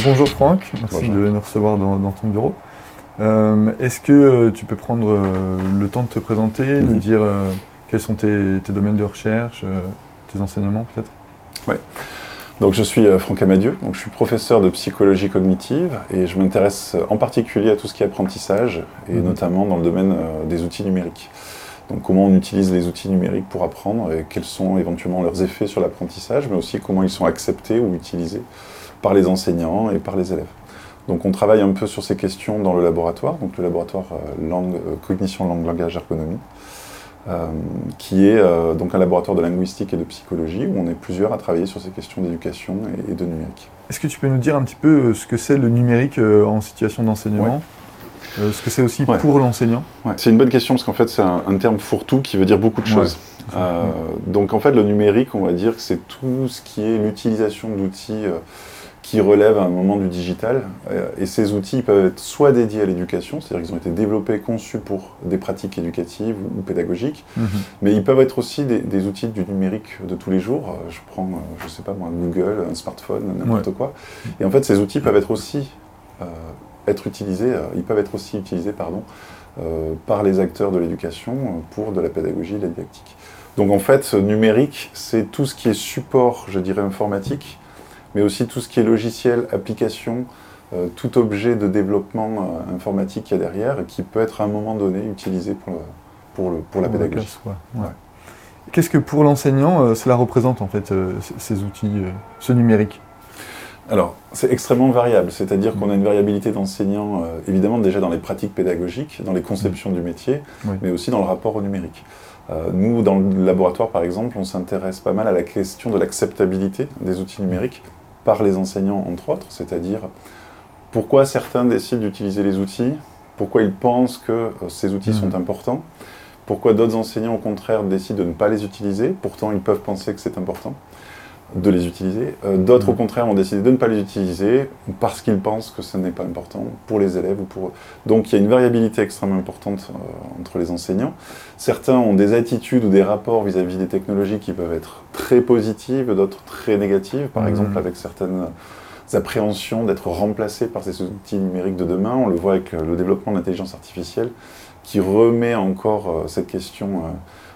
Bonjour Franck, merci Bonjour. de nous recevoir dans ton bureau. Est-ce que tu peux prendre le temps de te présenter, nous dire quels sont tes domaines de recherche, tes enseignements peut-être? Ouais. Donc je suis Franck Amadieu, donc je suis professeur de psychologie cognitive et je m'intéresse en particulier à tout ce qui est apprentissage et notamment dans le domaine des outils numériques. Donc comment on utilise les outils numériques pour apprendre et quels sont éventuellement leurs effets sur l'apprentissage, mais aussi comment ils sont acceptés ou utilisés par les enseignants et par les élèves. Donc on travaille un peu sur ces questions dans le laboratoire, donc le laboratoire cognition, langue, langage, ergonomie, qui est donc un laboratoire de linguistique et de psychologie où on est plusieurs à travailler sur ces questions d'éducation et de numérique. Est-ce que tu peux nous dire un petit peu ce que c'est le numérique en situation d'enseignement? Ce que c'est aussi pour l'enseignant? C'est une bonne question parce qu'en fait c'est un terme fourre-tout qui veut dire beaucoup de choses. Donc en fait le numérique, on va dire que c'est tout ce qui est l'utilisation d'outils qui relèvent à un moment du digital. Et ces outils peuvent être soit dédiés à l'éducation, c'est-à-dire qu'ils ont été développés, conçus pour des pratiques éducatives ou pédagogiques, mais ils peuvent être aussi des outils du numérique de tous les jours. Je prends, je sais pas moi, Google, un smartphone, n'importe quoi. Et en fait ces outils peuvent être aussi utilisés par les acteurs de l'éducation pour de la pédagogie et de la didactique. Donc en fait, numérique, c'est tout ce qui est support, je dirais, informatique, mais aussi tout ce qui est logiciel, application, tout objet de développement informatique qu'il y a derrière et qui peut être à un moment donné utilisé pour la pédagogie. Qu'est-ce que pour l'enseignant, cela représente en fait, ces outils, ce numérique? Alors, c'est extrêmement variable, c'est-à-dire qu'on a une variabilité d'enseignants, évidemment déjà dans les pratiques pédagogiques, dans les conceptions du métier, mais aussi dans le rapport au numérique. Nous, dans le laboratoire par exemple, on s'intéresse pas mal à la question de l'acceptabilité des outils numériques par les enseignants entre autres, c'est-à-dire pourquoi certains décident d'utiliser les outils, pourquoi ils pensent que ces outils sont importants, pourquoi d'autres enseignants au contraire décident de ne pas les utiliser, pourtant ils peuvent penser que c'est important de les utiliser. D'autres, au contraire, ont décidé de ne pas les utiliser parce qu'ils pensent que ce n'est pas important pour les élèves ou pour eux. Donc, il y a une variabilité extrêmement importante entre les enseignants. Certains ont des attitudes ou des rapports vis-à-vis des technologies qui peuvent être très positives, d'autres très négatives, par exemple avec certaines appréhensions d'être remplacés par ces outils numériques de demain. On le voit avec le développement de l'intelligence artificielle qui remet encore cette question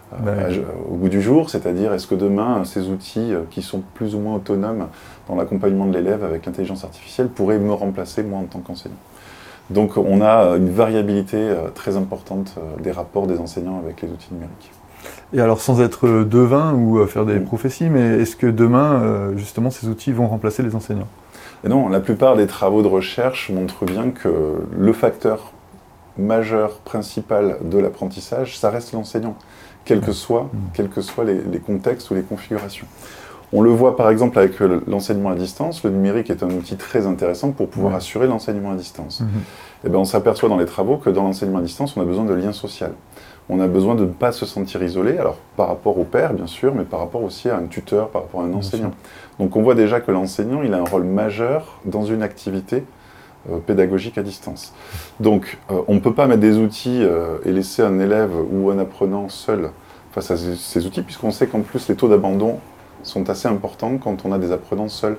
au goût du jour, c'est-à-dire est-ce que demain ces outils qui sont plus ou moins autonomes dans l'accompagnement de l'élève avec l'intelligence artificielle pourraient me remplacer moi en tant qu'enseignant. Donc on a une variabilité très importante des rapports des enseignants avec les outils numériques. Et alors sans être devin ou faire des prophéties, mais est-ce que demain justement ces outils vont remplacer les enseignants? Et non, la plupart des travaux de recherche montrent bien que le facteur majeur, principal de l'apprentissage, ça reste l'enseignant, quels que soient les contextes ou les configurations. On le voit par exemple avec l'enseignement à distance, le numérique est un outil très intéressant pour pouvoir assurer l'enseignement à distance. Et bien on s'aperçoit dans les travaux que dans l'enseignement à distance, on a besoin de lien social. On a besoin de ne pas se sentir isolé, alors par rapport au père bien sûr, mais par rapport aussi à un tuteur, par rapport à un enseignant. Donc on voit déjà que l'enseignant, il a un rôle majeur dans une activité pédagogique à distance. Donc on ne peut pas mettre des outils et laisser un élève ou un apprenant seul face à ces outils, puisqu'on sait qu'en plus les taux d'abandon sont assez importants quand on a des apprenants seuls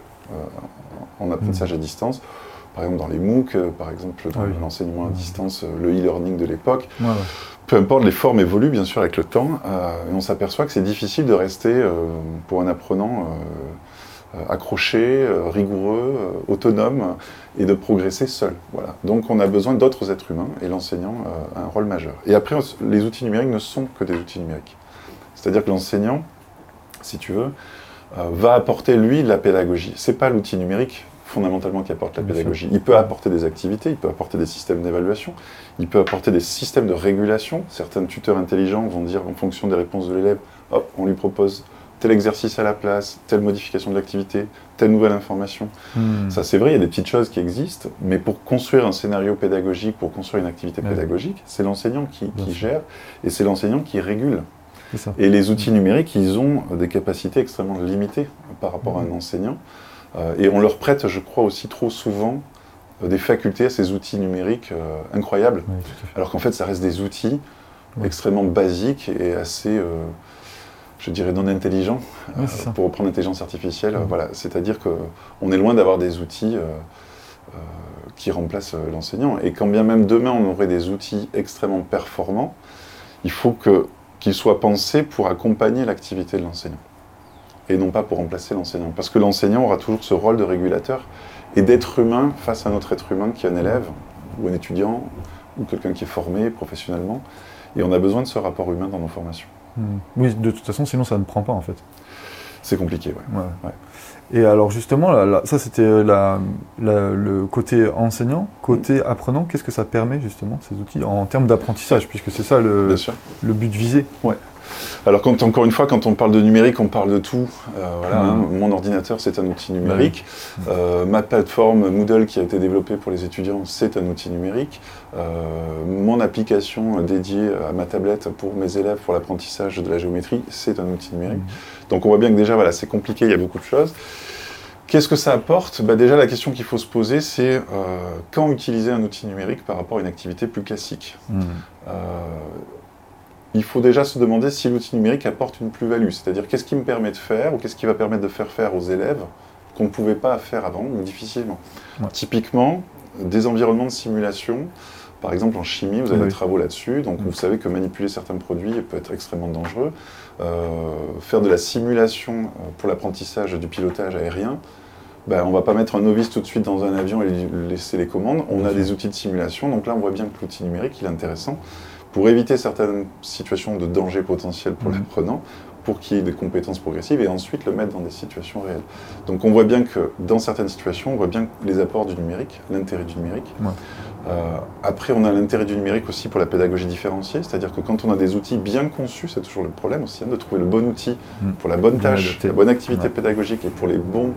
en apprentissage à distance. Par exemple dans les MOOC, par exemple dans l'enseignement à distance, le e-learning de l'époque. Peu importe, les formes évoluent bien sûr avec le temps, et on s'aperçoit que c'est difficile de rester pour un apprenant accroché, rigoureux, autonome, et de progresser seul. Voilà. Donc on a besoin d'autres êtres humains, et l'enseignant a un rôle majeur. Et après, les outils numériques ne sont que des outils numériques. C'est-à-dire que l'enseignant, si tu veux, va apporter, lui, de la pédagogie. C'est pas l'outil numérique, fondamentalement, qui apporte la pédagogie. Il peut apporter des activités, il peut apporter des systèmes d'évaluation, il peut apporter des systèmes de régulation. Certains tuteurs intelligents vont dire, en fonction des réponses de l'élève, hop, on lui propose tel exercice à la place, telle modification de l'activité, telle nouvelle information. Ça c'est vrai, il y a des petites choses qui existent, mais pour construire un scénario pédagogique, pour construire une activité pédagogique, c'est l'enseignant qui gère, et c'est l'enseignant qui régule. Et les outils numériques, ils ont des capacités extrêmement limitées par rapport à un enseignant, et on leur prête, je crois, aussi trop souvent des facultés à ces outils numériques incroyables, alors qu'en fait ça reste des outils extrêmement basiques et assez... je dirais non intelligent, pour reprendre l'intelligence artificielle. Voilà. C'est-à-dire qu'on est loin d'avoir des outils qui remplace l'enseignant. Et quand bien même demain on aurait des outils extrêmement performants, il faut qu'ils soient pensés pour accompagner l'activité de l'enseignant et non pas pour remplacer l'enseignant. Parce que l'enseignant aura toujours ce rôle de régulateur et d'être humain face à un autre être humain qui est un élève ou un étudiant ou quelqu'un qui est formé professionnellement. Et on a besoin de ce rapport humain dans nos formations. Oui, de toute façon, sinon ça ne prend pas en fait. C'est compliqué, ouais. Et alors justement, ça c'était le côté enseignant, côté apprenant, qu'est-ce que ça permet justement, ces outils, en termes d'apprentissage, puisque c'est ça le but visé. Ouais. Alors encore une fois, quand on parle de numérique, on parle de tout. Mon ordinateur, c'est un outil numérique. Ma plateforme Moodle qui a été développée pour les étudiants, c'est un outil numérique. Mon application dédiée à ma tablette pour mes élèves pour l'apprentissage de la géométrie, c'est un outil numérique. Donc on voit bien que déjà, c'est compliqué, il y a beaucoup de choses. Qu'est-ce que ça apporte ? Déjà, la question qu'il faut se poser, c'est quand utiliser un outil numérique par rapport à une activité plus classique. Il faut déjà se demander si l'outil numérique apporte une plus-value, c'est-à-dire qu'est-ce qui me permet de faire ou qu'est-ce qui va permettre de faire aux élèves qu'on ne pouvait pas faire avant ou difficilement. Typiquement, des environnements de simulation, par exemple en chimie, vous avez des travaux là-dessus, donc vous savez que manipuler certains produits peut être extrêmement dangereux. Faire de la simulation pour l'apprentissage du pilotage aérien, on ne va pas mettre un novice tout de suite dans un avion et lui laisser les commandes, on a des outils de simulation, donc là on voit bien que l'outil numérique il est intéressant pour éviter certaines situations de danger potentiel pour l'apprenant, pour qu'il ait des compétences progressives et ensuite le mettre dans des situations réelles. Donc on voit bien que dans certaines situations, on voit bien les apports du numérique, l'intérêt du numérique. Après, on a l'intérêt du numérique aussi pour la pédagogie différenciée, c'est-à-dire que quand on a des outils bien conçus, c'est toujours le problème aussi, de trouver le bon outil pour la bonne tâche, la bonne activité pédagogique et pour les bons,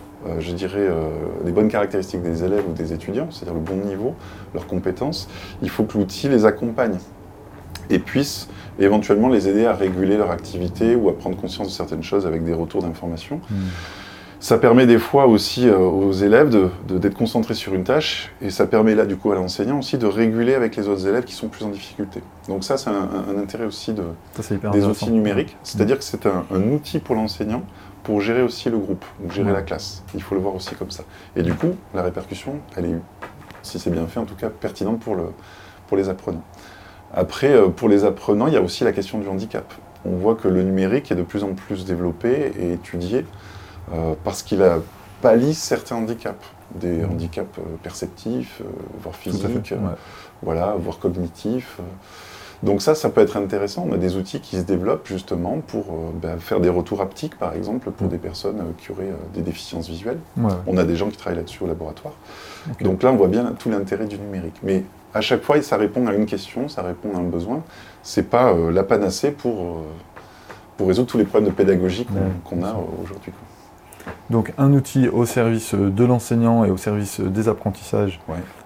les bonnes caractéristiques des élèves ou des étudiants, c'est-à-dire le bon niveau, leurs compétences, il faut que l'outil les accompagne et puisse éventuellement les aider à réguler leur activité ou à prendre conscience de certaines choses avec des retours d'informations. Ça permet des fois aussi aux élèves d'être concentrés sur une tâche et ça permet là du coup à l'enseignant aussi de réguler avec les autres élèves qui sont plus en difficulté. Donc ça c'est un intérêt aussi des outils numériques, c'est-à-dire que c'est un outil pour l'enseignant pour gérer aussi le groupe, ou gérer la classe. Il faut le voir aussi comme ça. Et du coup, la répercussion, elle est, si c'est bien fait en tout cas, pertinente pour les apprenants. Après, pour les apprenants, il y a aussi la question du handicap. On voit que le numérique est de plus en plus développé et étudié parce qu'il a pallié certains handicaps, des handicaps perceptifs, voire physiques, voire cognitifs. Donc ça peut être intéressant. On a des outils qui se développent justement pour faire des retours haptiques, par exemple, pour des personnes qui auraient des déficiences visuelles. On a des gens qui travaillent là-dessus au laboratoire. Donc là, on voit bien tout l'intérêt du numérique. Mais à chaque fois, ça répond à une question, ça répond à un besoin. C'est pas la panacée pour résoudre tous les problèmes de pédagogie qu'on a aujourd'hui. Donc un outil au service de l'enseignant et au service des apprentissages,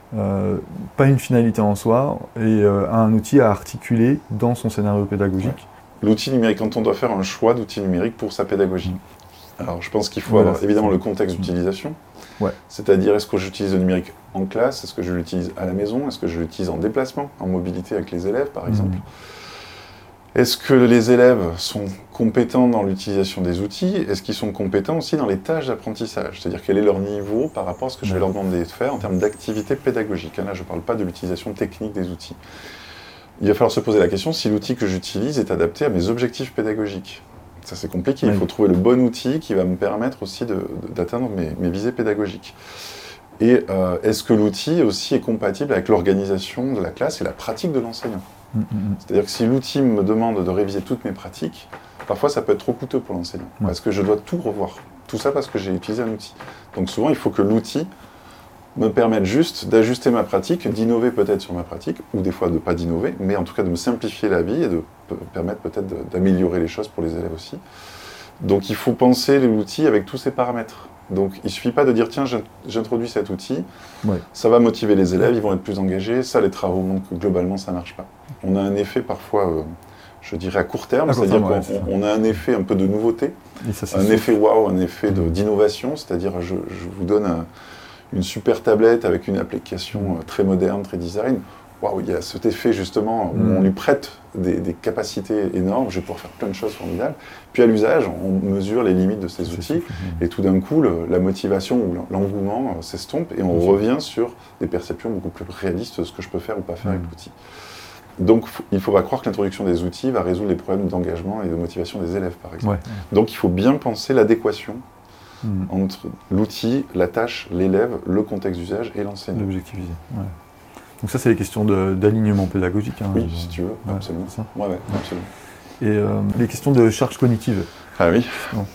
pas une finalité en soi, et un outil à articuler dans son scénario pédagogique. L'outil numérique, quand on doit faire un choix d'outil numérique pour sa pédagogie. Alors je pense qu'il faut avoir évidemment le contexte d'utilisation, c'est-à-dire est-ce que j'utilise le numérique en classe, est-ce que je l'utilise à la maison, est-ce que je l'utilise en déplacement, en mobilité avec les élèves par exemple. Est-ce que les élèves sont compétents dans l'utilisation des outils? Est-ce qu'ils sont compétents aussi dans les tâches d'apprentissage? C'est-à-dire quel est leur niveau par rapport à ce que je vais leur demander de faire en termes d'activité pédagogique. Là, je ne parle pas de l'utilisation technique des outils. Il va falloir se poser la question si l'outil que j'utilise est adapté à mes objectifs pédagogiques. Ça, c'est compliqué. Il faut trouver le bon outil qui va me permettre aussi d'atteindre mes visées pédagogiques. Et est-ce que l'outil aussi est compatible avec l'organisation de la classe et la pratique de l'enseignant? C'est-à-dire que si l'outil me demande de réviser toutes mes pratiques, parfois ça peut être trop coûteux pour l'enseignant, parce que je dois tout revoir. Tout ça parce que j'ai utilisé un outil. Donc souvent, il faut que l'outil me permette juste d'ajuster ma pratique, d'innover peut-être sur ma pratique, ou des fois de ne pas d'innover, mais en tout cas de me simplifier la vie et de permettre peut-être d'améliorer les choses pour les élèves aussi. Donc il faut penser l'outil avec tous ces paramètres. Donc il ne suffit pas de dire tiens, j'introduis cet outil, ça va motiver les élèves, ils vont être plus engagés, ça les travaux montrent que globalement ça ne marche pas. On a un effet parfois, je dirais à court terme, c'est-à-dire qu'on a un effet un peu de nouveauté, un effet waouh, un effet d'innovation, c'est-à-dire je vous donne une super tablette avec une application très moderne, très design. waouh, il y a cet effet justement où on lui prête des capacités énormes, je vais pouvoir faire plein de choses formidables. Puis à l'usage, on mesure les limites de ces outils, et tout d'un coup, la motivation ou l'engouement s'estompe, et on revient sur des perceptions beaucoup plus réalistes de ce que je peux faire ou pas faire avec l'outil. Donc il ne faut pas croire que l'introduction des outils va résoudre les problèmes d'engagement et de motivation des élèves, par exemple. Donc il faut bien penser l'adéquation entre l'outil, la tâche, l'élève, le contexte d'usage et l'enseignant. L'objectiviser. Donc ça, c'est les questions d'alignement pédagogique. Oui, si tu veux, absolument. Absolument. Et les questions de charge cognitive. Ah oui.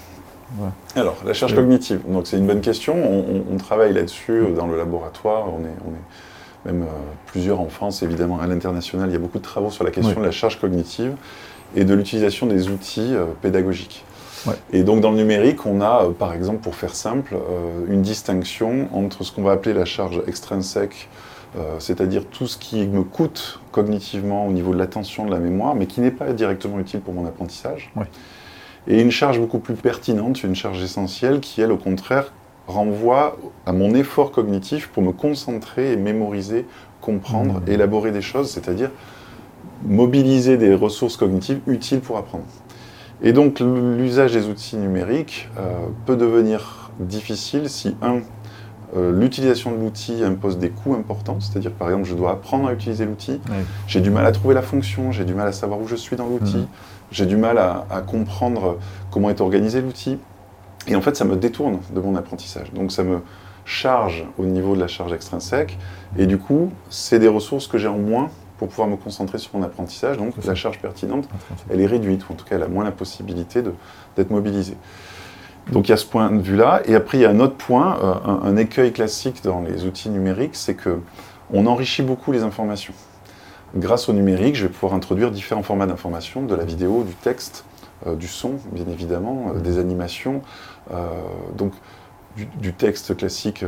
Alors, la charge cognitive, donc c'est une bonne question. On travaille là-dessus dans le laboratoire. On est même plusieurs en France, évidemment, à l'international. Il y a beaucoup de travaux sur la question de la charge cognitive et de l'utilisation des outils pédagogiques. Et donc dans le numérique, on a, par exemple, pour faire simple, une distinction entre ce qu'on va appeler la charge extrinsèque, c'est-à-dire tout ce qui me coûte cognitivement au niveau de l'attention, de la mémoire, mais qui n'est pas directement utile pour mon apprentissage. Et une charge beaucoup plus pertinente, une charge essentielle, qui, elle, au contraire, renvoie à mon effort cognitif pour me concentrer et mémoriser, comprendre, élaborer des choses, c'est-à-dire mobiliser des ressources cognitives utiles pour apprendre. Et donc l'usage des outils numériques peut devenir difficile si, l'utilisation de l'outil impose des coûts importants, c'est-à-dire par exemple je dois apprendre à utiliser l'outil, j'ai du mal à trouver la fonction, j'ai du mal à savoir où je suis dans l'outil, j'ai du mal à comprendre comment est organisé l'outil, et en fait ça me détourne de mon apprentissage. Donc ça me charge au niveau de la charge extrinsèque, et du coup c'est des ressources que j'ai en moins pour pouvoir me concentrer sur mon apprentissage, donc la charge pertinente, elle est réduite, ou en tout cas elle a moins la possibilité d'être mobilisée. Donc il y a ce point de vue-là, et après il y a un autre point, un écueil classique dans les outils numériques, c'est qu'on enrichit beaucoup les informations. Grâce au numérique, je vais pouvoir introduire différents formats d'informations, de la vidéo, du texte, du son, bien évidemment, des animations, donc du texte classique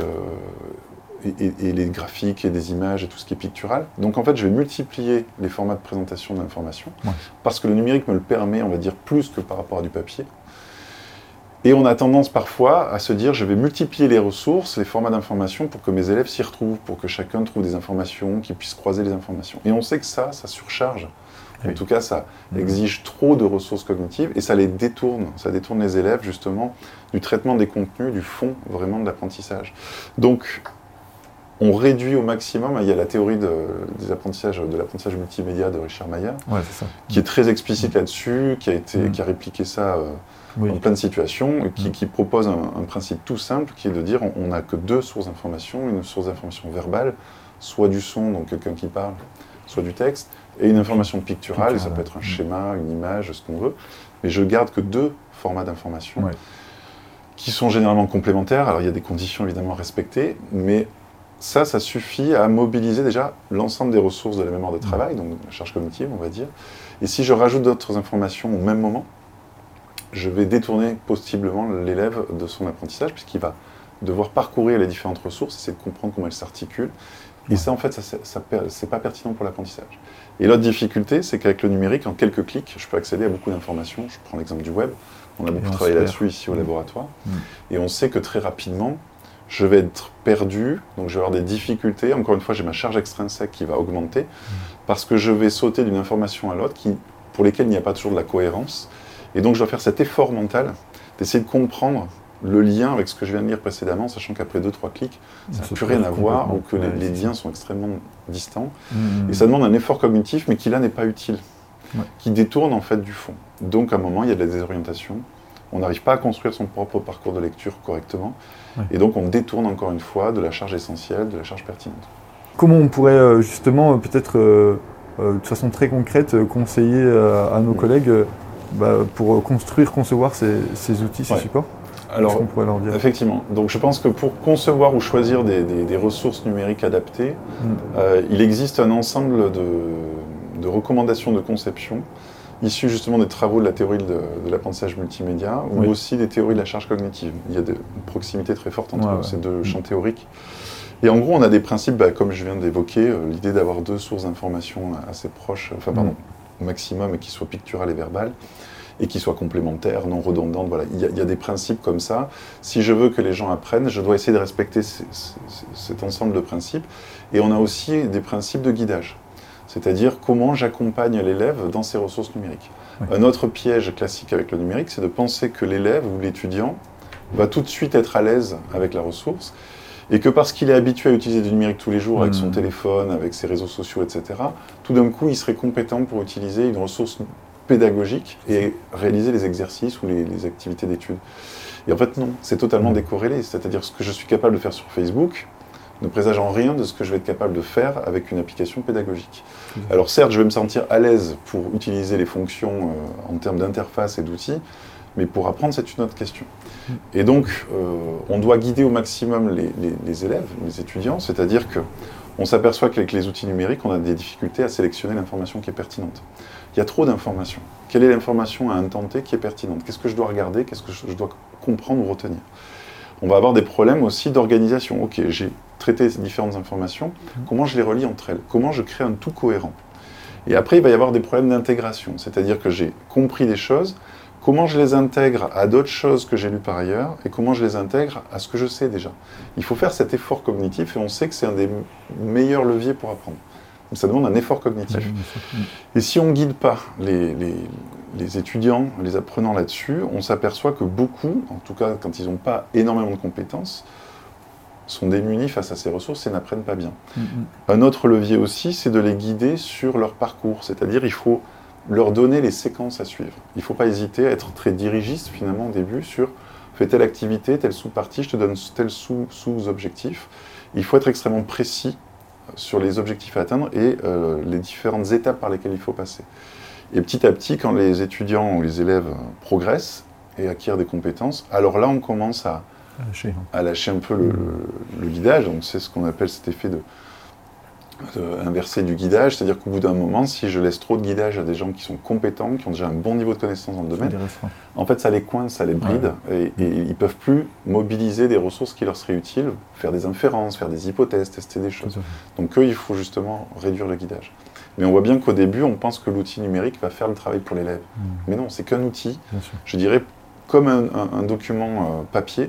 et les graphiques et des images et tout ce qui est pictural. Donc en fait, je vais multiplier les formats de présentation de l'information, parce que le numérique me le permet, on va dire, plus que par rapport à du papier. Et on a tendance parfois à se dire, je vais multiplier les ressources, les formats d'information pour que mes élèves s'y retrouvent, pour que chacun trouve des informations, qu'ils puissent croiser les informations. Et on sait que ça surcharge. En tout cas, ça exige trop de ressources cognitives et ça les détourne. Ça détourne les élèves, justement, du traitement des contenus, du fond, vraiment, de l'apprentissage. Donc, on réduit au maximum, il y a la théorie de l'apprentissage multimédia de Richard Mayer, qui est très explicite là-dessus, qui a répliqué ça dans plein de situations, et qui propose un principe tout simple, qui est de dire on n'a que deux sources d'information, une source d'information verbale, soit du son, donc quelqu'un qui parle, soit du texte, et une information picturale, et ça peut être un schéma, une image, ce qu'on veut, mais je garde que deux formats d'information, qui sont généralement complémentaires. Alors il y a des conditions évidemment respectées, mais ça suffit à mobiliser déjà l'ensemble des ressources de la mémoire de travail, donc la charge cognitive, on va dire. Et si je rajoute d'autres informations au même moment, je vais détourner possiblement l'élève de son apprentissage, puisqu'il va devoir parcourir les différentes ressources, essayer de comprendre comment elles s'articulent. Et ça, en fait, c'est pas pertinent pour l'apprentissage. Et l'autre difficulté, c'est qu'avec le numérique, en quelques clics, je peux accéder à beaucoup d'informations. Je prends l'exemple du web. On a beaucoup travaillé là-dessus ici au laboratoire. Et on sait que très rapidement, je vais être perdu, donc je vais avoir des difficultés. Encore une fois, j'ai ma charge extrinsèque qui va augmenter, parce que je vais sauter d'une information à l'autre pour lesquelles il n'y a pas toujours de la cohérence. Et donc je dois faire cet effort mental d'essayer de comprendre le lien avec ce que je viens de lire précédemment, sachant qu'après 2-3 clics, ça n'a plus rien à voir, ou que les liens sont extrêmement distants. Et ça demande un effort cognitif, mais qui là n'est pas utile, qui détourne en fait du fond. Donc à un moment, il y a de la désorientation. On n'arrive pas à construire son propre parcours de lecture correctement. Et donc on détourne encore une fois de la charge essentielle, de la charge pertinente. Comment on pourrait justement, peut-être de façon très concrète, conseiller à nos collègues pour concevoir ces outils, ces supports? Alors, on pourrait leur dire. Effectivement. Donc je pense que pour concevoir ou choisir des ressources numériques adaptées, il existe un ensemble de recommandations de conception issues justement des travaux de la théorie de l'apprentissage multimédia, ou aussi des théories de la charge cognitive. Il y a une proximité très forte entre ces deux champs théoriques. Et en gros, on a des principes, comme je viens d'évoquer, l'idée d'avoir deux sources d'informations assez proches, au maximum, et qui soient picturales et verbales, et qui soient complémentaires, non redondantes. Voilà. Il y a des principes comme ça. Si je veux que les gens apprennent, je dois essayer de respecter cet ensemble de principes. Et on a aussi des principes de guidage. C'est-à-dire comment j'accompagne l'élève dans ses ressources numériques. Un autre piège classique avec le numérique, c'est de penser que l'élève ou l'étudiant va tout de suite être à l'aise avec la ressource, et que parce qu'il est habitué à utiliser du numérique tous les jours, avec son téléphone, avec ses réseaux sociaux, etc., tout d'un coup, il serait compétent pour utiliser une ressource pédagogique et réaliser les exercices ou les activités d'études. Et en fait, non, c'est totalement décorrélé. C'est-à-dire ce que je suis capable de faire sur Facebook ne présage en rien de ce que je vais être capable de faire avec une application pédagogique. Alors certes, je vais me sentir à l'aise pour utiliser les fonctions en termes d'interface et d'outils, mais pour apprendre, c'est une autre question. Et donc, on doit guider au maximum les élèves, les étudiants, c'est-à-dire qu'on s'aperçoit qu'avec les outils numériques, on a des difficultés à sélectionner l'information qui est pertinente. Il y a trop d'informations. Quelle est l'information à un temps T qui est pertinente? Qu'est-ce que je dois regarder? Qu'est-ce que je dois comprendre ou retenir? On va avoir des problèmes aussi d'organisation. Ok, j'ai traité ces différentes informations, comment je les relie entre elles? Comment je crée un tout cohérent? Et après, il va y avoir des problèmes d'intégration, c'est-à-dire que j'ai compris des choses, comment je les intègre à d'autres choses que j'ai lues par ailleurs, et comment je les intègre à ce que je sais déjà. Il faut faire cet effort cognitif, et on sait que c'est un des meilleurs leviers pour apprendre. Donc ça demande un effort cognitif. Et si on ne guide pas les étudiants, les apprenants là-dessus, on s'aperçoit que beaucoup, en tout cas quand ils n'ont pas énormément de compétences, sont démunis face à ces ressources et n'apprennent pas bien. Un autre levier aussi, c'est de les guider sur leur parcours, c'est-à-dire il faut leur donner les séquences à suivre. Il ne faut pas hésiter à être très dirigiste finalement au début sur fais telle activité, telle sous-partie, je te donne tel sous-objectif. Il faut être extrêmement précis sur les objectifs à atteindre et les différentes étapes par lesquelles il faut passer. Et petit à petit, quand les étudiants ou les élèves progressent et acquièrent des compétences, alors là on commence à lâcher un peu le guidage. Donc c'est ce qu'on appelle cet effet de inverser du guidage, c'est-à-dire qu'au bout d'un moment, si je laisse trop de guidage à des gens qui sont compétents, qui ont déjà un bon niveau de connaissance dans le domaine, en fait ça les coince, ça les bride, et ils ne peuvent plus mobiliser des ressources qui leur seraient utiles, faire des inférences, faire des hypothèses, tester des choses. Donc eux, il faut justement réduire le guidage. Mais on voit bien qu'au début, on pense que l'outil numérique va faire le travail pour l'élève. Mais non, c'est qu'un outil, je dirais, comme un document papier.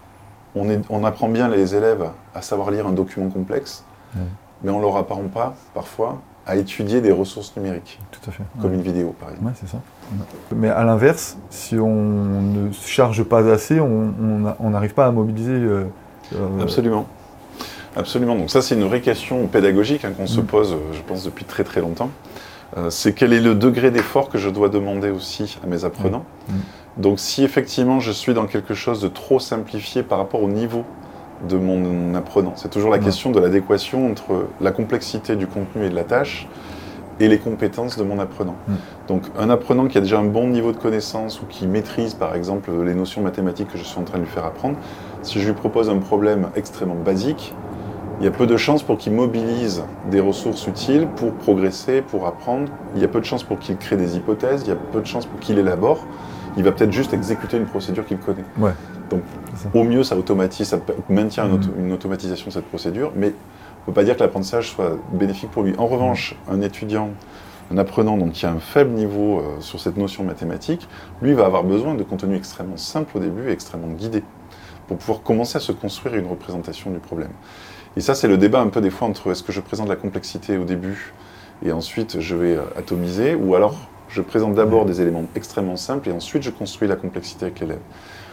On apprend bien les élèves à savoir lire un document complexe, mais on ne leur apprend pas, parfois, à étudier des ressources numériques. Tout à fait. Comme une vidéo, par exemple. Oui, c'est ça. Mais à l'inverse, si on ne charge pas assez, on n'arrive pas à mobiliser... Absolument. Absolument. Donc ça, c'est une vraie question pédagogique qu'on se pose, je pense, depuis très très longtemps. C'est quel est le degré d'effort que je dois demander aussi à mes apprenants. Donc si effectivement je suis dans quelque chose de trop simplifié par rapport au niveau de mon apprenant, c'est toujours la question de l'adéquation entre la complexité du contenu et de la tâche et les compétences de mon apprenant. Donc un apprenant qui a déjà un bon niveau de connaissance ou qui maîtrise par exemple les notions mathématiques que je suis en train de lui faire apprendre, si je lui propose un problème extrêmement basique, il y a peu de chances pour qu'il mobilise des ressources utiles pour progresser, pour apprendre. Il y a peu de chances pour qu'il crée des hypothèses, il y a peu de chances pour qu'il élabore. Il va peut-être juste exécuter une procédure qu'il connaît. Donc, au mieux, ça automatise, ça maintient une automatisation de cette procédure, mais on ne peut pas dire que l'apprentissage soit bénéfique pour lui. En revanche, un étudiant, un apprenant donc, qui a un faible niveau sur cette notion mathématique, lui va avoir besoin de contenu extrêmement simple au début et extrêmement guidé pour pouvoir commencer à se construire une représentation du problème. Et ça, c'est le débat un peu des fois entre est-ce que je présente la complexité au début et ensuite je vais atomiser, ou alors je présente d'abord des éléments extrêmement simples et ensuite je construis la complexité avec l'élève.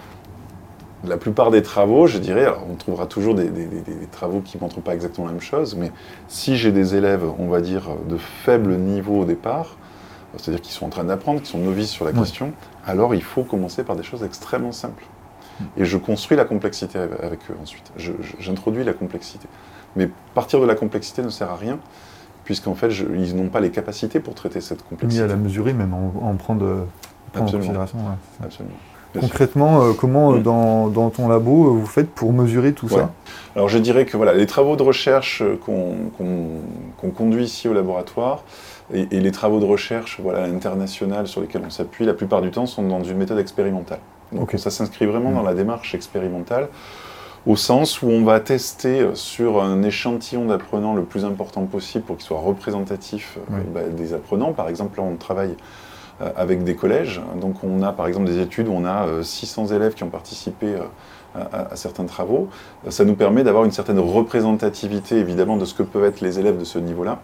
La plupart des travaux, je dirais, alors on trouvera toujours des travaux qui ne montrent pas exactement la même chose, mais si j'ai des élèves, on va dire, de faible niveau au départ, c'est-à-dire qu'ils sont en train d'apprendre, qui sont novices sur la question, alors il faut commencer par des choses extrêmement simples. Et je construis la complexité avec eux ensuite. J'introduis la complexité. Mais partir de la complexité ne sert à rien, puisqu'en fait, ils n'ont pas les capacités pour traiter cette complexité. Ni à la mesurer, même en prendre en considération. Absolument. Concrètement, comment dans ton labo vous faites pour mesurer tout ça? Alors je dirais que voilà, les travaux de recherche qu'on conduit ici au laboratoire et les travaux de recherche internationaux sur lesquels on s'appuie, la plupart du temps sont dans une méthode expérimentale. Donc ça s'inscrit vraiment dans la démarche expérimentale, au sens où on va tester sur un échantillon d'apprenants le plus important possible pour qu'il soit représentatif des apprenants. Par exemple, là on travaille avec des collèges, donc on a par exemple des études où on a 600 élèves qui ont participé à certains travaux. Ça nous permet d'avoir une certaine représentativité évidemment de ce que peuvent être les élèves de ce niveau-là.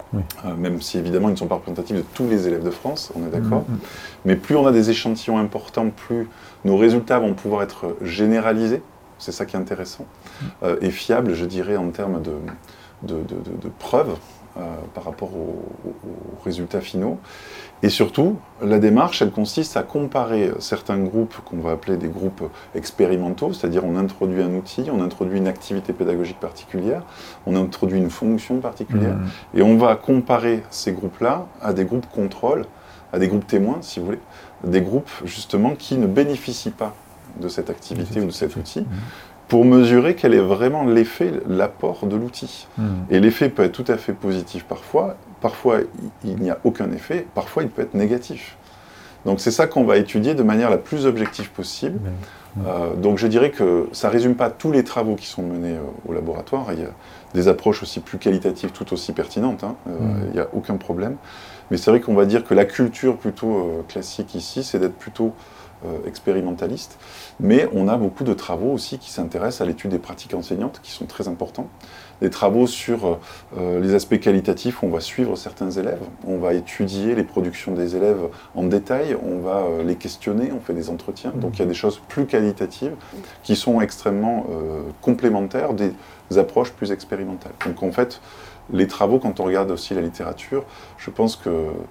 Oui. Même si évidemment ils ne sont pas représentatifs de tous les élèves de France, on est d'accord. Mais plus on a des échantillons importants, plus nos résultats vont pouvoir être généralisés, c'est ça qui est intéressant, et fiables, je dirais, en termes de preuves par rapport aux résultats finaux. Et surtout, la démarche, elle consiste à comparer certains groupes qu'on va appeler des groupes expérimentaux, c'est-à-dire on introduit un outil, on introduit une activité pédagogique particulière, on introduit une fonction particulière, et on va comparer ces groupes-là à des groupes contrôle, à des groupes témoins, si vous voulez, des groupes justement qui ne bénéficient pas de cette activité ou de cet outil, pour mesurer quel est vraiment l'effet, l'apport de l'outil. Et l'effet peut être tout à fait positif parfois il n'y a aucun effet, parfois il peut être négatif. Donc c'est ça qu'on va étudier de manière la plus objective possible. Donc je dirais que ça ne résume pas tous les travaux qui sont menés au laboratoire, il y a des approches aussi plus qualitatives, tout aussi pertinentes, il n'y a aucun problème. Mais c'est vrai qu'on va dire que la culture plutôt classique ici, c'est d'être plutôt expérimentaliste, mais on a beaucoup de travaux aussi qui s'intéressent à l'étude des pratiques enseignantes, qui sont très importants. Des travaux sur les aspects qualitatifs, on va suivre certains élèves, on va étudier les productions des élèves en détail, on va les questionner, on fait des entretiens. Donc il y a des choses plus qualitatives qui sont extrêmement complémentaires des approches plus expérimentales. Donc en fait, les travaux, quand on regarde aussi la littérature, je pense que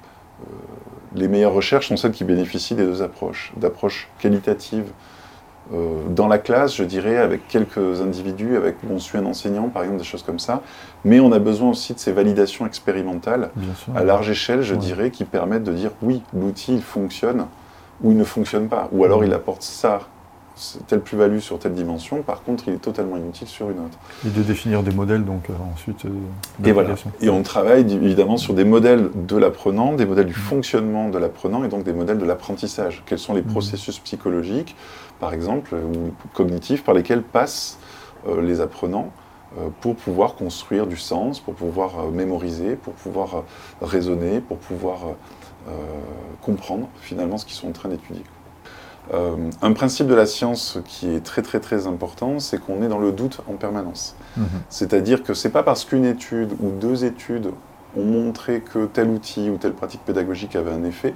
les meilleures recherches sont celles qui bénéficient des deux approches. D'approches qualitatives dans la classe, je dirais, avec quelques individus, avec on suit un enseignant, par exemple, des choses comme ça. Mais on a besoin aussi de ces validations expérimentales à large échelle, je dirais, qui permettent de dire oui, l'outil il fonctionne ou il ne fonctionne pas. Ou alors il apporte ça, telle plus-value sur telle dimension, par contre il est totalement inutile sur une autre. Et de définir des modèles donc ensuite et voilà. Et on travaille évidemment sur des modèles de l'apprenant, des modèles du fonctionnement de l'apprenant et donc des modèles de l'apprentissage. Quels sont les processus psychologiques, par exemple, ou cognitifs par lesquels passent les apprenants pour pouvoir construire du sens, pour pouvoir mémoriser, pour pouvoir raisonner, pour pouvoir comprendre finalement ce qu'ils sont en train d'étudier. Un principe de la science qui est très très très important, c'est qu'on est dans le doute en permanence. C'est-à-dire que c'est pas parce qu'une étude ou deux études ont montré que tel outil ou telle pratique pédagogique avait un effet,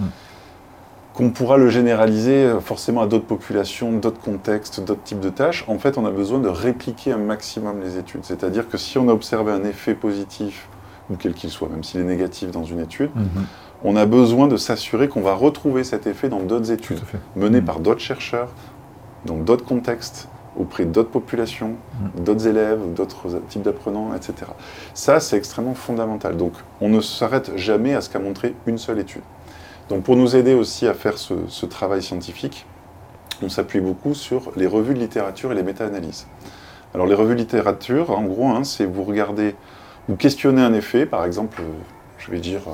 qu'on pourra le généraliser forcément à d'autres populations, d'autres contextes, d'autres types de tâches. En fait, on a besoin de répliquer un maximum les études. C'est-à-dire que si on a observé un effet positif, ou quel qu'il soit, même s'il est négatif dans une étude, on a besoin de s'assurer qu'on va retrouver cet effet dans d'autres études, menées par d'autres chercheurs, dans d'autres contextes, auprès d'autres populations, d'autres élèves, d'autres types d'apprenants, etc. Ça, c'est extrêmement fondamental. Donc, on ne s'arrête jamais à ce qu'a montré une seule étude. Donc, pour nous aider aussi à faire ce travail scientifique, on s'appuie beaucoup sur les revues de littérature et les méta-analyses. Alors, les revues de littérature, en gros, c'est vous regardez, vous questionnez un effet, par exemple, je vais dire...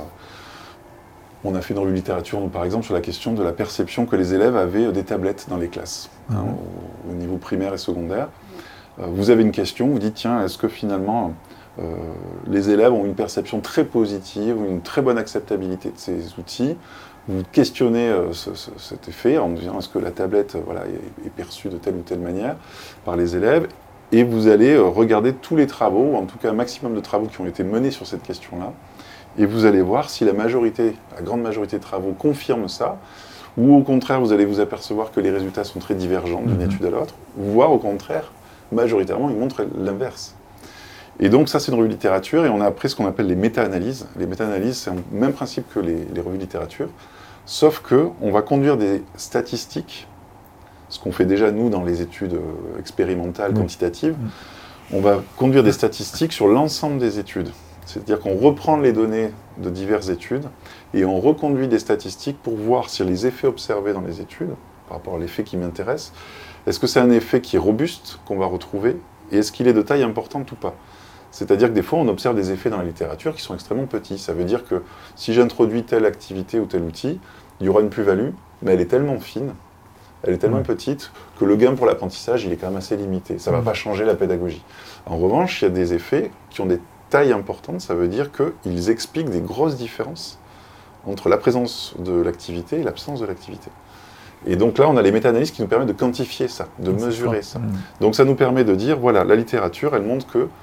On a fait une revue de littérature, par exemple, sur la question de la perception que les élèves avaient des tablettes dans les classes, au niveau primaire et secondaire. Vous avez une question, vous dites, tiens, est-ce que finalement, les élèves ont une perception très positive, ou une très bonne acceptabilité de ces outils? Vous questionnez cet effet en disant, est-ce que la tablette est perçue de telle ou telle manière par les élèves? Et vous allez regarder tous les travaux, ou en tout cas un maximum de travaux qui ont été menés sur cette question-là, et vous allez voir si la grande majorité de travaux confirment ça, ou au contraire, vous allez vous apercevoir que les résultats sont très divergents d'une étude à l'autre, voire au contraire, majoritairement, ils montrent l'inverse. Et donc ça, c'est une revue de littérature, et on a après ce qu'on appelle les méta-analyses. Les méta-analyses, c'est le même principe que les revues de littérature, sauf qu'on va conduire des statistiques, ce qu'on fait déjà nous dans les études expérimentales, quantitatives, on va conduire des statistiques sur l'ensemble des études. C'est-à-dire qu'on reprend les données de diverses études et on reconduit des statistiques pour voir si les effets observés dans les études, par rapport à l'effet qui m'intéresse, est-ce que c'est un effet qui est robuste, qu'on va retrouver, et est-ce qu'il est de taille importante ou pas? C'est-à-dire que des fois, on observe des effets dans la littérature qui sont extrêmement petits. Ça veut dire que si j'introduis telle activité ou tel outil, il y aura une plus-value, mais elle est tellement fine, elle est tellement petite, que le gain pour l'apprentissage, il est quand même assez limité. Ça ne va pas changer la pédagogie. En revanche, il y a des effets qui ont des taille importante, ça veut dire qu'ils expliquent des grosses différences entre la présence de l'activité et l'absence de l'activité. Et donc là, on a les méta-analyses qui nous permettent de quantifier ça, de mesurer ça. Donc ça nous permet de dire, voilà, la littérature, elle montre que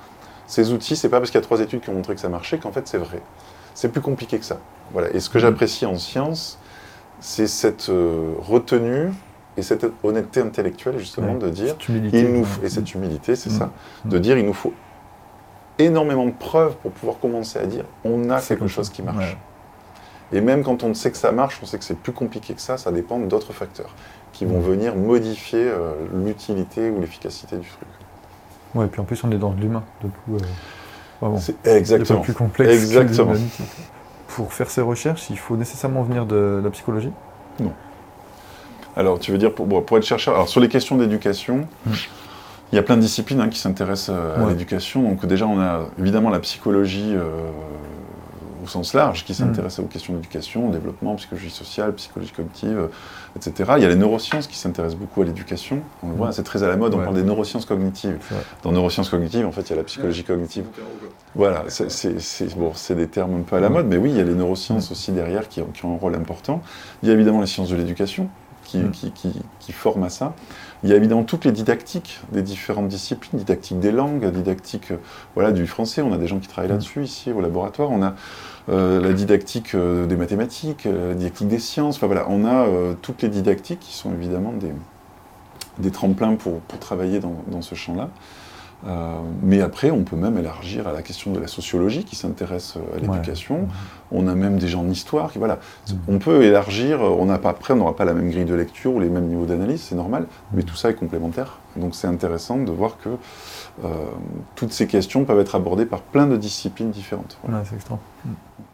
Ces outils, c'est pas parce qu'il y a 3 études qui ont montré que ça marchait qu'en fait c'est vrai. C'est plus compliqué que ça. Voilà. Et ce que j'apprécie en science, c'est cette retenue et cette honnêteté intellectuelle, justement, de dire, et cette humilité, c'est ça, de dire, il nous faut énormément de preuves pour pouvoir commencer à dire, on a quelque chose qui marche. Et même quand on sait que ça marche, on sait que c'est plus compliqué que ça dépend d'autres facteurs qui vont venir modifier l'utilité ou l'efficacité du truc. Ouais, et puis en plus, on est dans de l'humain, du coup, c'est exactement. C'est plus complexe. Exactement. Pour faire ces recherches, il faut nécessairement venir de la psychologie ? Non. Alors, tu veux dire, pour être chercheur, alors sur les questions d'éducation, il y a plein de disciplines qui s'intéressent à l'éducation. Donc déjà, on a évidemment la psychologie au sens large, qui s'intéresse aux questions d'éducation, au développement, psychologie sociale, psychologie cognitive, etc. Il y a les neurosciences qui s'intéressent beaucoup à l'éducation. On le voit, c'est très à la mode, on parle des neurosciences cognitives. Dans neurosciences cognitives, en fait, il y a la psychologie cognitive. Voilà, c'est des termes un peu à la mode, mais oui, il y a les neurosciences aussi derrière qui ont un rôle important. Il y a évidemment les sciences de l'éducation qui forment à ça. Il y a évidemment toutes les didactiques des différentes disciplines, didactique des langues, didactique du français, on a des gens qui travaillent là-dessus ici au laboratoire, on a la didactique des mathématiques, la didactique des sciences, enfin voilà, on a toutes les didactiques qui sont évidemment des tremplins pour travailler dans ce champ-là. Mais après, on peut même élargir à la question de la sociologie qui s'intéresse à l'éducation. On a même des gens en histoire qui, on peut élargir. Après, on n'aura pas la même grille de lecture ou les mêmes niveaux d'analyse, c'est normal, mais tout ça est complémentaire. Donc c'est intéressant de voir que toutes ces questions peuvent être abordées par plein de disciplines différentes. Voilà. Ouais, c'est extra.